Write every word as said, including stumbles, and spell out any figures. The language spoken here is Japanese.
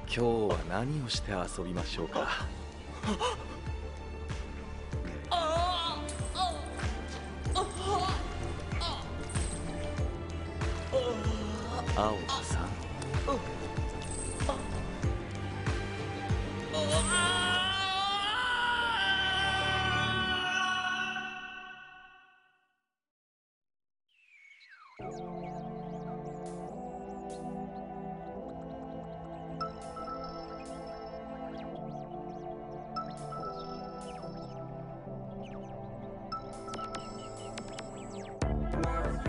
今日は何をして遊びましょうか。青田さん。